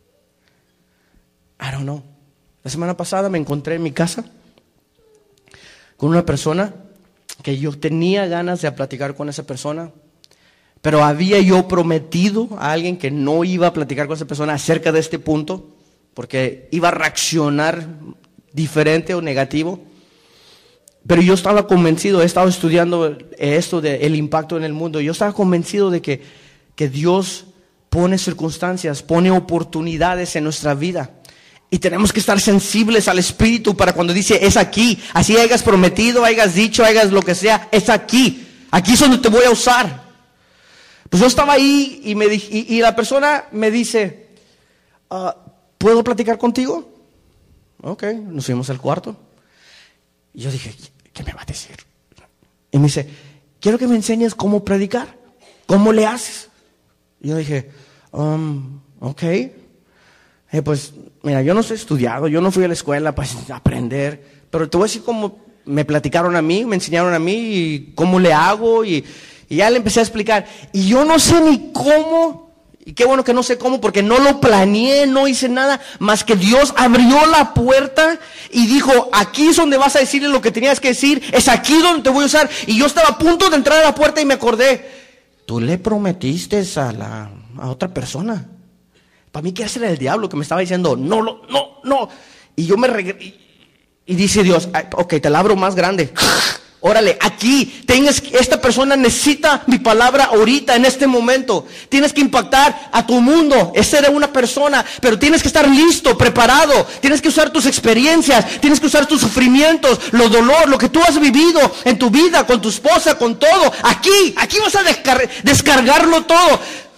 [SPEAKER 2] La semana pasada me encontré en mi casa con una persona que yo tenía ganas de platicar con esa persona, pero había yo prometido a alguien que no iba a platicar con esa persona acerca de este punto, porque iba a reaccionar diferente o negativo. Pero yo estaba convencido, he estado estudiando esto del impacto en el mundo. Yo estaba convencido de que Dios pone circunstancias, pone oportunidades en nuestra vida. Y tenemos que estar sensibles al Espíritu para cuando dice, es aquí. Así hayas prometido, hayas dicho, hagas lo que sea, es aquí. Aquí es donde te voy a usar. Pues yo estaba ahí y la persona me dice, ¿puedo platicar contigo? Ok, nos fuimos al cuarto. Y yo dije, ¿qué me va a decir? Y me dice, quiero que me enseñes cómo predicar. ¿Cómo le haces? Y yo dije, ok. Pues, mira, yo no soy estudiado, yo no fui a la escuela para aprender, pero te voy a decir cómo me platicaron a mí, me enseñaron a mí, y cómo le hago, y ya le empecé a explicar. Y yo no sé ni cómo. Y qué bueno que no sé cómo, porque no lo planeé, no hice nada, más que Dios abrió la puerta y dijo, aquí es donde vas a decirle lo que tenías que decir, es aquí donde te voy a usar. Y yo estaba a punto de entrar a la puerta y me acordé, tú le prometiste a otra persona. Para mí que ese era el diablo que me estaba diciendo, no. Y yo y dice Dios, ok, te la abro más grande. Órale, aquí, esta persona necesita mi palabra ahorita, en este momento. Tienes que impactar a tu mundo. Esa era una persona, pero tienes que estar listo, preparado. Tienes que usar tus experiencias, tienes que usar tus sufrimientos, los dolor, lo que tú has vivido en tu vida, con tu esposa, con todo. Aquí vas a descargarlo todo.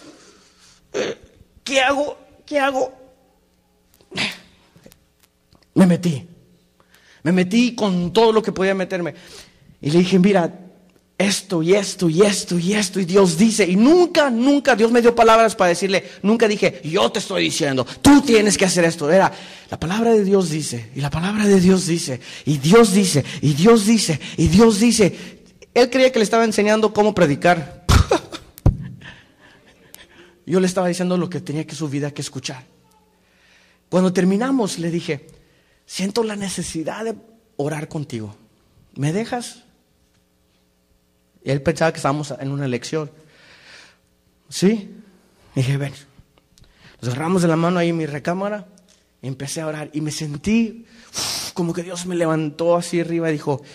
[SPEAKER 2] ¿Qué hago? Me metí con todo lo que podía meterme. Y le dije, mira, esto y Dios dice. Y nunca Dios me dio palabras para decirle. Nunca dije, yo te estoy diciendo, tú tienes que hacer esto. Era, la palabra de Dios dice, y la palabra de Dios dice, y Dios dice, y Dios dice, y Dios dice. Él creía que le estaba enseñando cómo predicar. Yo le estaba diciendo lo que tenía que su vida que escuchar. Cuando terminamos, le dije, siento la necesidad de orar contigo. ¿Me dejas? Y él pensaba que estábamos en una lección. ¿Sí? Dije, ven. Nos agarramos de la mano ahí en mi recámara. Y empecé a orar. Y me sentí como que Dios me levantó así arriba y dijo,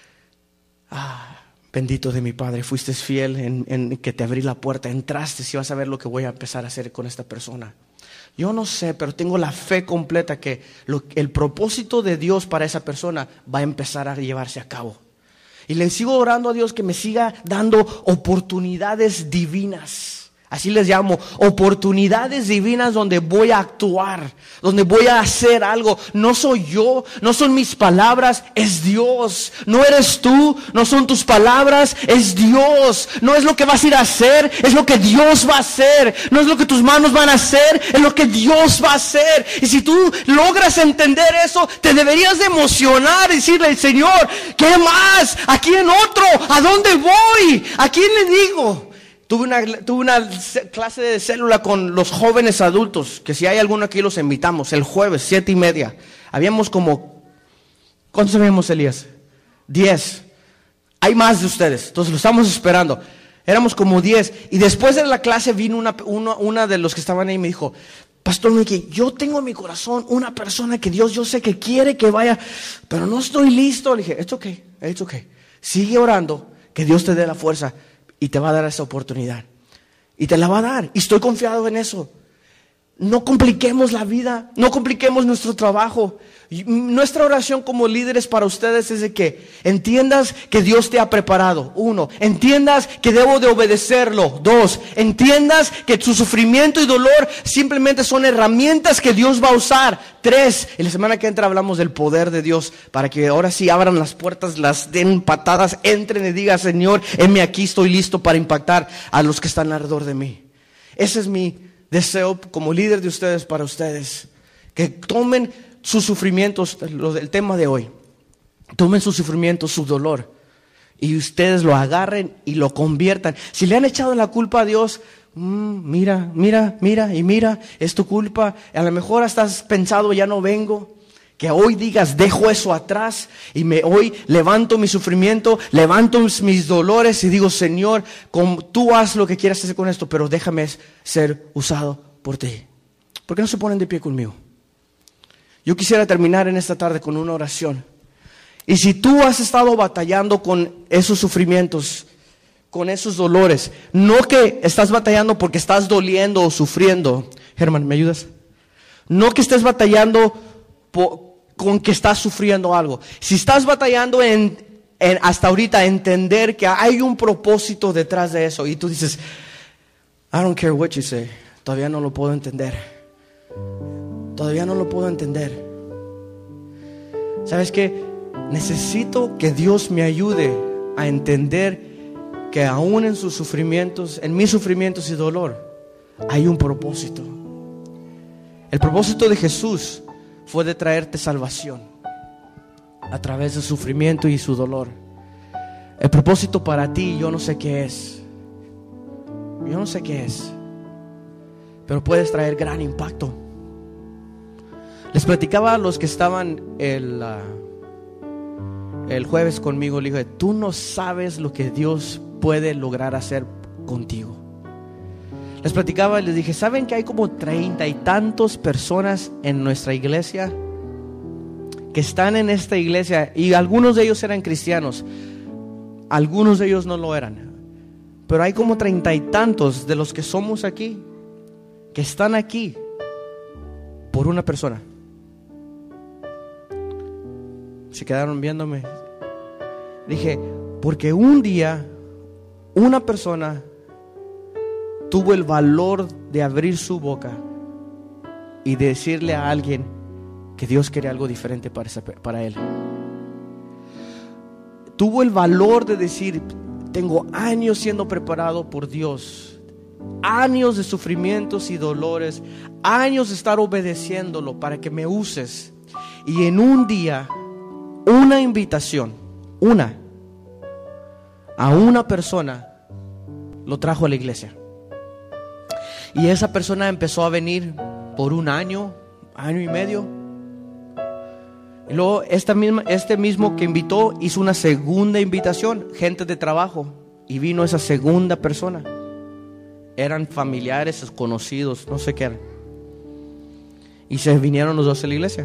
[SPEAKER 2] bendito de mi Padre, fuiste fiel en que te abrí la puerta. Entraste y vas a ver lo que voy a empezar a hacer con esta persona. Yo no sé, pero tengo la fe completa que el propósito de Dios para esa persona va a empezar a llevarse a cabo. Y le sigo orando a Dios que me siga dando oportunidades divinas. Así les llamo, oportunidades divinas donde voy a actuar, donde voy a hacer algo. No soy yo, no son mis palabras, es Dios. No eres tú, no son tus palabras, es Dios. No es lo que vas a ir a hacer, es lo que Dios va a hacer. No es lo que tus manos van a hacer, es lo que Dios va a hacer. Y si tú logras entender eso, te deberías de emocionar y decirle al Señor, ¿qué más? ¿A quién otro? ¿A dónde voy? ¿A quién le digo? Tuve una clase de célula con los jóvenes adultos, que si hay alguno aquí los invitamos, el jueves, 7:30. Habíamos como, ¿cuántos habíamos, Elías? 10. Hay más de ustedes, entonces lo estamos esperando. Éramos como 10. Y después de la clase vino una de los que estaban ahí y me dijo, Pastor Mickey, yo tengo en mi corazón una persona que Dios, yo sé que quiere que vaya, pero no estoy listo. Le dije, it's okay. Sigue orando, que Dios te dé la fuerza y te va a dar esa oportunidad. Y te la va a dar. Y estoy confiado en eso. No compliquemos la vida, no compliquemos nuestro trabajo. Nuestra oración como líderes para ustedes es de que entiendas que Dios te ha preparado. 1, entiendas que debo de obedecerlo. 2, entiendas que su sufrimiento y dolor simplemente son herramientas que Dios va a usar. 3, en la semana que entra hablamos del poder de Dios para que ahora sí abran las puertas, las den patadas, entren y digan, Señor, heme aquí, estoy listo para impactar a los que están alrededor de mí. Ese es mi deseo como líder de ustedes para ustedes, que tomen sus sufrimientos, el tema de hoy, tomen sus sufrimientos, su dolor, y ustedes lo agarren y lo conviertan. Si le han echado la culpa a Dios, mira, es tu culpa. A lo mejor hasta has pensado, ya no vengo. Que hoy digas, dejo eso atrás y hoy levanto mi sufrimiento, levanto mis dolores y digo, Señor, tú haz lo que quieras hacer con esto, pero déjame ser usado por ti. ¿Por qué no se ponen de pie conmigo? Yo quisiera terminar en esta tarde con una oración. Y si tú has estado batallando con esos sufrimientos, con esos dolores, no que estás batallando porque estás doliendo o sufriendo. Germán, ¿me ayudas? No que estés batallando con que estás sufriendo algo. Si estás batallando hasta ahorita entender que hay un propósito detrás de eso y tú dices, I don't care what you say, todavía no lo puedo entender. Todavía no lo puedo entender. ¿Sabes qué? Necesito que Dios me ayude a entender que aún en sus sufrimientos, en mis sufrimientos y dolor, hay un propósito. El propósito de Jesús fue de traerte salvación a través del sufrimiento y su dolor. El propósito para ti, yo no sé qué es. Yo no sé qué es, pero puedes traer gran impacto. Les platicaba a los que estaban el jueves conmigo, le dije, tú no sabes lo que Dios puede lograr hacer contigo. Les platicaba y les dije, ¿saben que hay como 30 y tantos personas en nuestra iglesia que están en esta iglesia? Y algunos de ellos eran cristianos, algunos de ellos no lo eran, pero hay como 30 y tantos de los que somos aquí que están aquí por una persona. Se quedaron viéndome. Dije, porque un día una persona tuvo el valor de abrir su boca y decirle a alguien que Dios quería algo diferente para él. Tuvo el valor de decir, tengo años siendo preparado por Dios, años de sufrimientos y dolores, años de estar obedeciéndolo para que me uses. Y en un día, una invitación, a una persona lo trajo a la iglesia. Y esa persona empezó a venir por un año y medio. Y luego este mismo que invitó hizo una segunda invitación, gente de trabajo, y vino esa segunda persona. Eran familiares, conocidos, no sé qué eran. Y se vinieron los dos a la iglesia.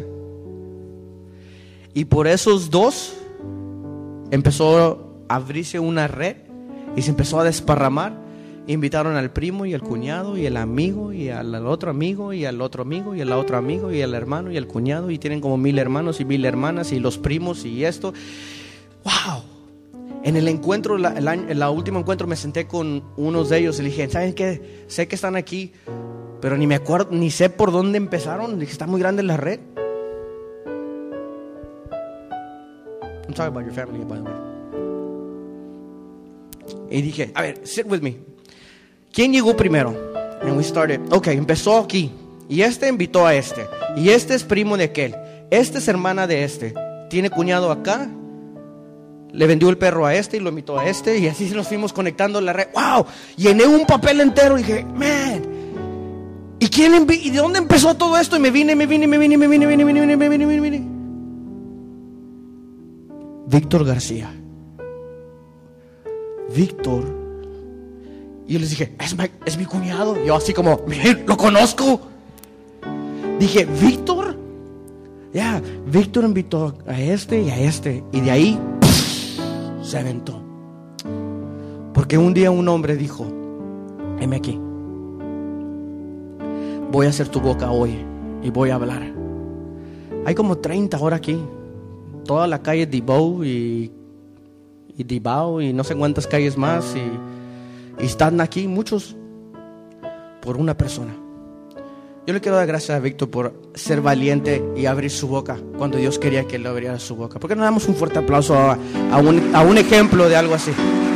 [SPEAKER 2] Y por esos dos empezó a abrirse una red y se empezó a desparramar. Invitaron al primo y al cuñado y el amigo y al otro amigo y al otro amigo y al otro amigo y al hermano y al cuñado, y tienen como 1000 hermanos y 1000 hermanas y los primos y esto. ¡Wow! En el encuentro, el último encuentro, me senté con unos de ellos y le dije, ¿saben qué? Sé que están aquí, pero ni me acuerdo, ni sé por dónde empezaron. Le dije, está muy grande la red. I'm talking about your family, by the way. Y dije, a ver, sit with me. ¿Quién llegó primero? And we started. Ok, empezó aquí. Y este invitó a este. Y este es primo de aquel. Esta es hermana de este. Tiene cuñado acá. Le vendió el perro a este y lo invitó a este. Y así nos fuimos conectando la red. ¡Wow! Llené un papel entero y dije, man. ¿Y de dónde empezó todo esto? Y me vine. Víctor García. Víctor. Y yo les dije, es mi cuñado. Yo así como, lo conozco. Dije, ¿Víctor? Ya, Víctor invitó a este y a este. Y de ahí se aventó. Porque un día un hombre dijo, heme aquí, voy a hacer tu boca hoy y voy a hablar. Hay como 30 ahora aquí. Toda la calle Dibao y Dibao y no sé cuántas calles más. Y están aquí muchos por una persona. Yo le quiero dar gracias a Víctor por ser valiente y abrir su boca cuando Dios quería que él abriera su boca. ¿Por qué no damos un fuerte aplauso a un ejemplo de algo así?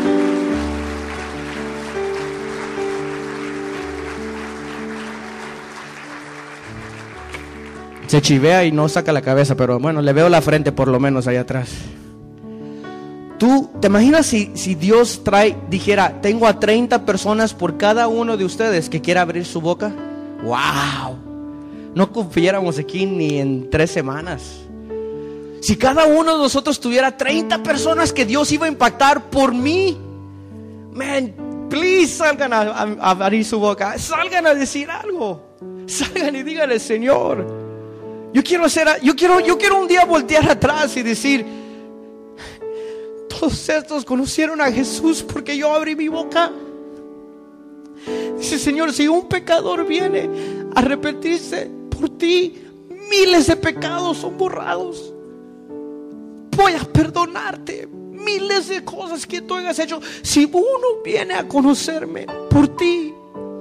[SPEAKER 2] Se chivea y no saca la cabeza, pero bueno, le veo la frente por lo menos allá atrás. ¿Tú te imaginas si Dios dijera, tengo a 30 personas por cada uno de ustedes que quiera abrir su boca? ¡Wow! No confiáramos aquí ni en 3 semanas. Si cada uno de nosotros tuviera 30 personas que Dios iba a impactar por mí, man, please salgan a abrir su boca, salgan a decir algo, salgan y díganle, Señor, yo quiero un día voltear atrás y decir, todos estos conocieron a Jesús porque yo abrí mi boca. Dice, Señor, si un pecador viene a arrepentirse por ti, miles de pecados son borrados. Voy a perdonarte miles de cosas que tú hayas hecho. Si uno viene a conocerme por ti,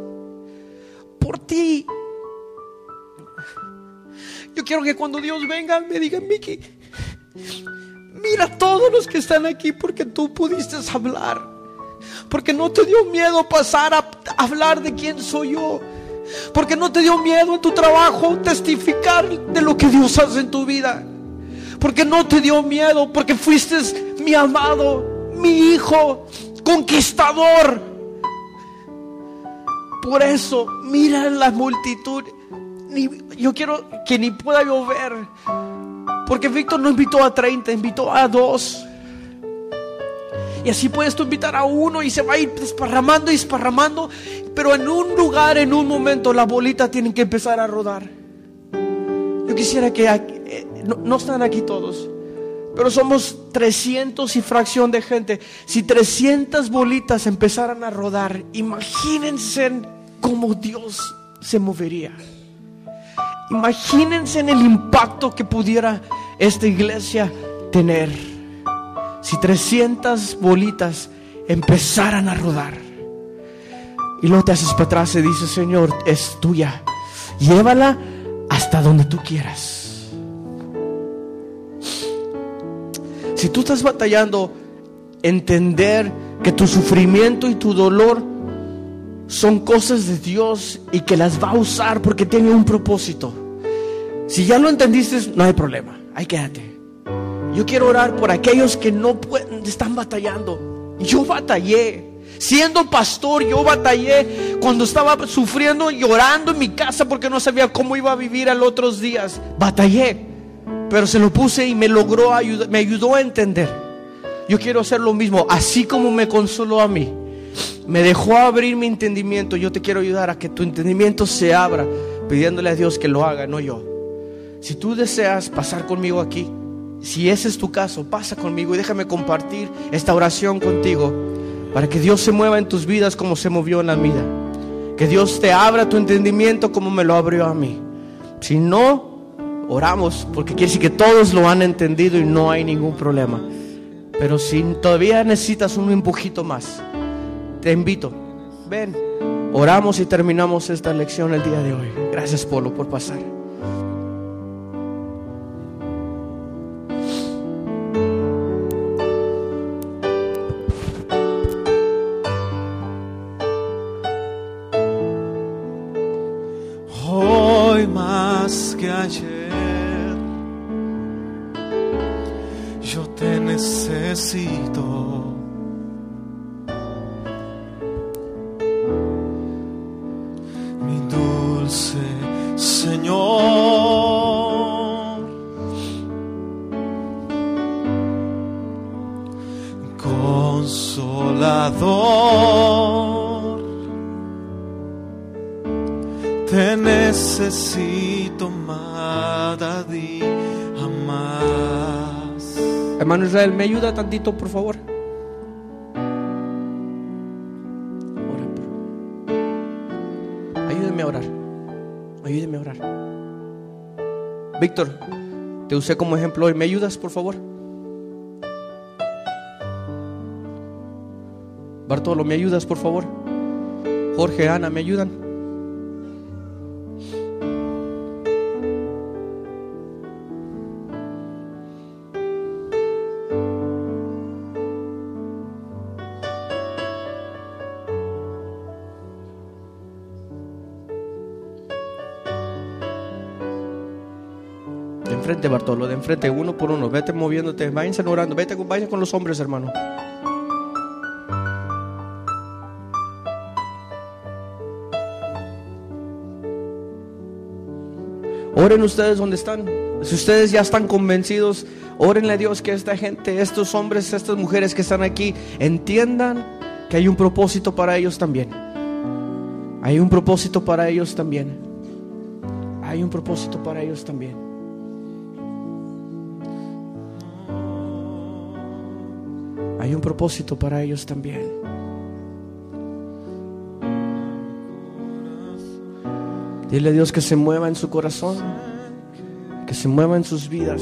[SPEAKER 2] yo quiero que cuando Dios venga me diga, Mickey, mira a todos los que están aquí porque tú pudiste hablar, porque no te dio miedo pasar a hablar de quién soy yo, porque no te dio miedo en tu trabajo testificar de lo que Dios hace en tu vida, porque no te dio miedo, porque fuiste mi amado, mi hijo conquistador. Por eso mira la multitud. Yo quiero que ni pueda yo ver, porque Víctor no invitó a 30, invitó a 2. Y así puedes tú invitar a uno y se va a ir desparramando, pero en un lugar, en un momento, la bolita tiene que empezar a rodar. Yo quisiera que no están aquí todos, pero somos 300 y fracción de gente. Si 300 bolitas empezaran a rodar, imagínense cómo Dios se movería. Imagínense en el impacto que pudiera esta iglesia tener si 300 bolitas empezaran a rodar. Y luego te haces para atrás y dices, Señor, es tuya, llévala hasta donde tú quieras. Si tú estás batallando entender que tu sufrimiento y tu dolor son cosas de Dios y que las va a usar porque tiene un propósito, si ya lo entendiste, no hay problema, ahí quédate. Yo quiero orar por aquellos que no pueden, están batallando. Yo batallé siendo pastor, yo batallé cuando estaba sufriendo, llorando en mi casa porque no sabía cómo iba a vivir al otros días. Batallé, pero se lo puse y me logró ayudar, me ayudó a entender. Yo quiero hacer lo mismo, así como me consoló a mí, me dejó abrir mi entendimiento. Yo te quiero ayudar a que tu entendimiento se abra, pidiéndole a Dios que lo haga, no yo. Si tú deseas pasar conmigo aquí, si ese es tu caso, pasa conmigo y déjame compartir esta oración contigo, para que Dios se mueva en tus vidas como se movió en la mía. Que Dios te abra tu entendimiento como me lo abrió a mí. Si no, oramos, porque quiere decir que todos lo han entendido y no hay ningún problema. Pero si todavía necesitas un empujito más, te invito, ven, oramos y terminamos esta lección el día de hoy. Gracias, Polo, por pasar.
[SPEAKER 3] Hoy más que ayer, yo te necesito. Mi dulce Señor, consolador, te te necesito más día más.
[SPEAKER 2] Hermano Israel, ¿me ayuda tantito, por favor? Ayúdeme a orar. Ayúdeme a orar. Víctor, te usé como ejemplo hoy. ¿Me ayudas, por favor? Bartolo, ¿me ayudas, por favor? Jorge, Ana, ¿me ayudan? De enfrente, Bartolo, de enfrente, uno por uno. Vete moviéndote, váyanse orando. Vayan con los hombres, hermano. Oren ustedes donde están. Si ustedes ya están convencidos, órenle a Dios que esta gente, estos hombres, estas mujeres que están aquí, entiendan que hay un propósito para ellos también. Hay un propósito para ellos también. Hay un propósito para ellos también. Hay un propósito para ellos también. Dile a Dios que se mueva en su corazón, que se mueva en sus vidas.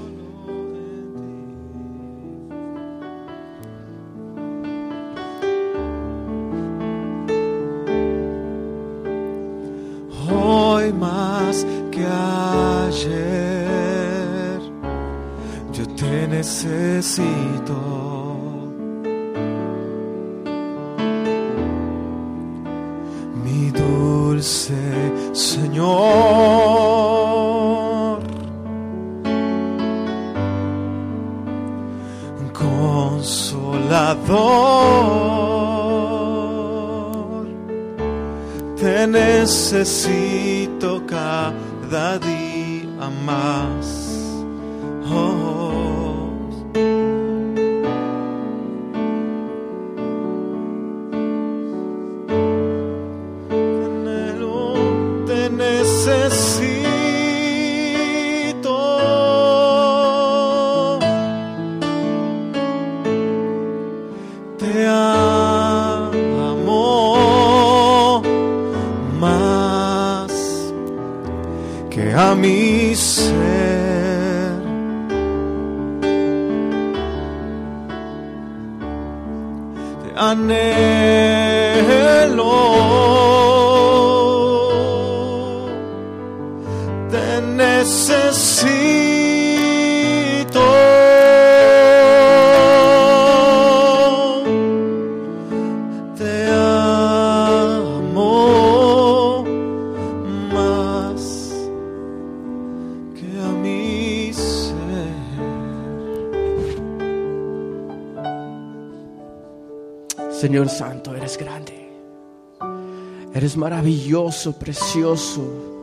[SPEAKER 3] Hoy más que ayer, yo te necesito. Mi dulce Señor, Consolador, te necesito cada día más. Oh. Te necesito. Te amo más que a mi ser. Te anhelo. Te necesito. Te amo más que a mi ser.
[SPEAKER 2] Señor Santo, eres grande. Eres maravilloso, precioso.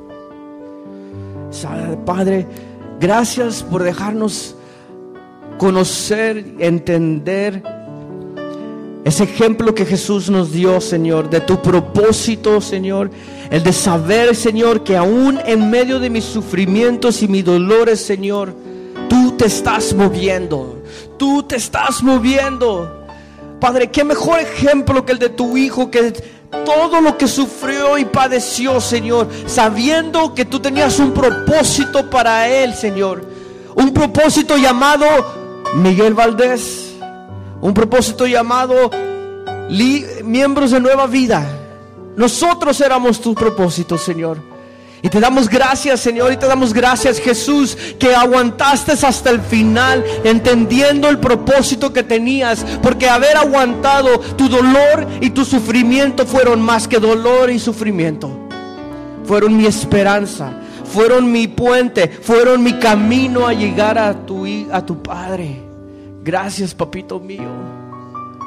[SPEAKER 2] Padre, gracias por dejarnos conocer, entender ese ejemplo que Jesús nos dio, Señor, de tu propósito, Señor. El de saber, Señor, que aún en medio de mis sufrimientos y mis dolores, Señor, tú te estás moviendo. Tú te estás moviendo. Padre, qué mejor ejemplo que el de tu Hijo, que todo lo que sufrió y padeció, Señor, sabiendo que tú tenías un propósito para él, Señor. Un propósito llamado Miguel Valdés. Un propósito llamado miembros de Nueva Vida. Nosotros éramos tu propósito, Señor. Y te damos gracias, Señor, y te damos gracias, Jesús, que aguantaste hasta el final, entendiendo el propósito que tenías. Porque haber aguantado tu dolor y tu sufrimiento fueron más que dolor y sufrimiento. Fueron mi esperanza, fueron mi puente, fueron mi camino a llegar a tu Padre. Gracias, papito mío.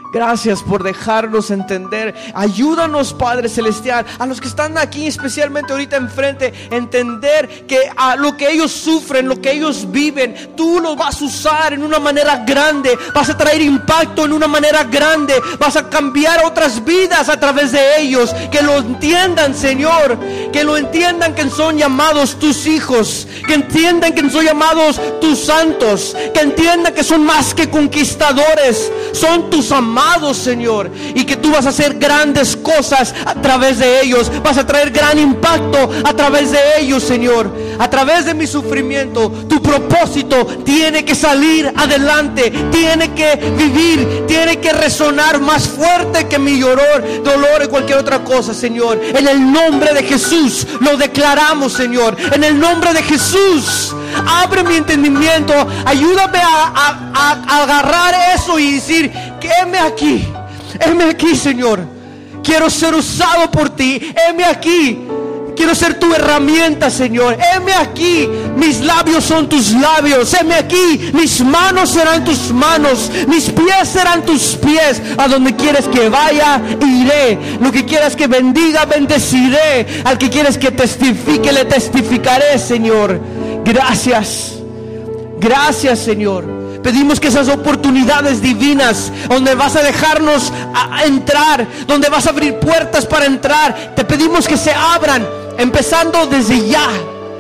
[SPEAKER 1] Gracias por dejarnos entender. Ayúdanos, Padre Celestial, a los que están aquí, especialmente ahorita enfrente, entender que a lo que ellos sufren, lo que ellos viven, tú los vas a usar en una manera grande. Vas a traer impacto en una manera grande. Vas a cambiar otras vidas a través de ellos. Que lo entiendan, Señor. Que lo entiendan, que son llamados tus hijos. Que entiendan que son llamados tus santos. Que entiendan que son más que conquistadores. Son tus amados, Señor, y que tú vas a hacer grandes cosas a través de ellos. Vas a traer gran impacto a través de ellos, Señor. A través de mi sufrimiento, tu propósito tiene que salir adelante, tiene que vivir, tiene que resonar más fuerte que mi dolor y cualquier otra cosa, Señor. En el nombre de Jesús lo declaramos, Señor. En el nombre de Jesús, abre mi entendimiento, ayúdame a agarrar eso y decir que heme aquí, Señor. Quiero ser usado por ti. Heme aquí. Quiero ser tu herramienta, Señor. Heme aquí. Mis labios son tus labios. Heme aquí. Mis manos serán tus manos. Mis pies serán tus pies. A donde quieres que vaya, iré. Lo que quieras que bendiga, bendeciré. Al que quieres que testifique, le testificaré, Señor. Gracias. Gracias, Señor. Pedimos que esas oportunidades divinas, donde vas a dejarnos a entrar, donde vas a abrir puertas para entrar, te pedimos que se abran, empezando desde ya.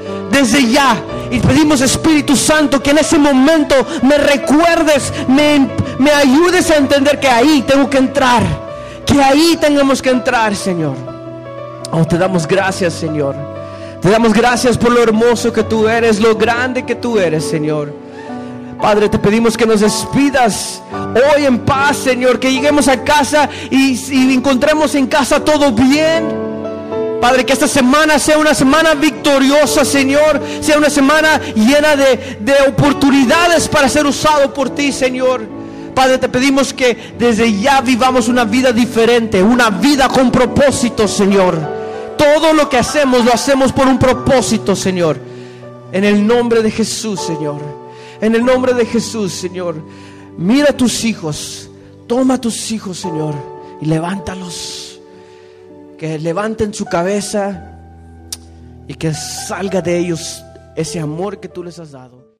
[SPEAKER 1] Y pedimos, Espíritu Santo, que en ese momento me recuerdes, me ayudes a entender que ahí tengo que entrar, que ahí tenemos que entrar, Señor. Oh, te damos gracias, Señor. Te damos gracias por lo hermoso que tú eres, lo grande que tú eres, Señor. Padre, te pedimos que nos despidas hoy en paz, Señor. Que lleguemos a casa y encontremos en casa todo bien. Padre, que esta semana sea una semana victoriosa, Señor. Sea una semana llena de oportunidades para ser usado por ti, Señor. Padre, te pedimos que desde ya vivamos una vida diferente, una vida con propósito, Señor. Todo lo que hacemos, lo hacemos por un propósito, Señor. En el nombre de Jesús, Señor. En el nombre de Jesús, Señor. Mira a tus hijos. Toma a tus hijos, Señor, y levántalos. Que levanten su cabeza y que salga de ellos ese amor que tú les has dado.